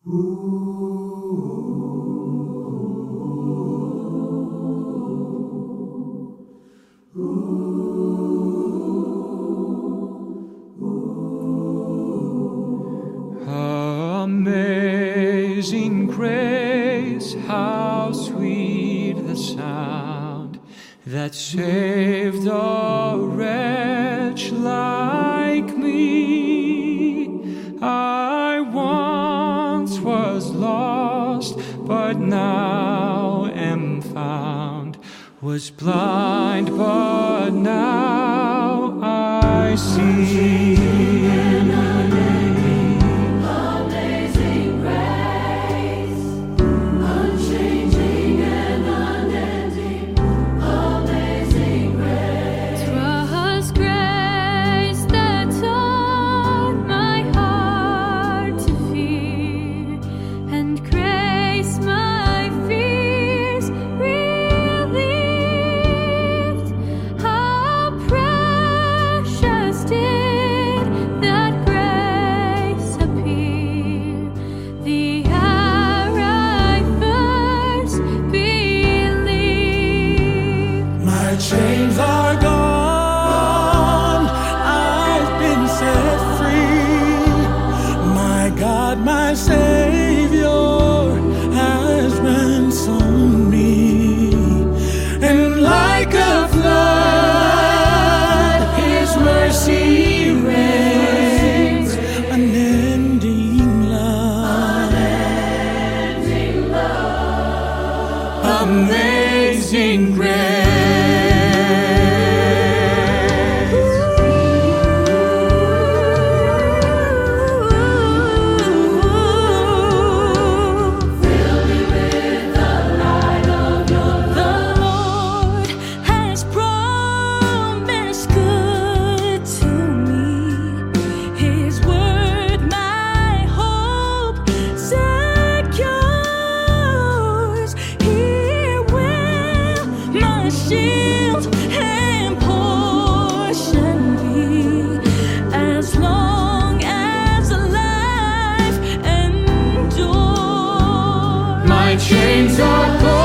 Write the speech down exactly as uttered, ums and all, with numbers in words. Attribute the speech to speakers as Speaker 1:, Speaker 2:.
Speaker 1: Amazing grace, how sweet the sound that saved a wretch like me. I once was lost, but now am found, was blind, but now I see.
Speaker 2: Chains are gone, I've been set free. My God, my Savior has ransomed me. And like a flood, His mercy reigns. Unending love, unending love, amazing grace.
Speaker 1: My chains are gone.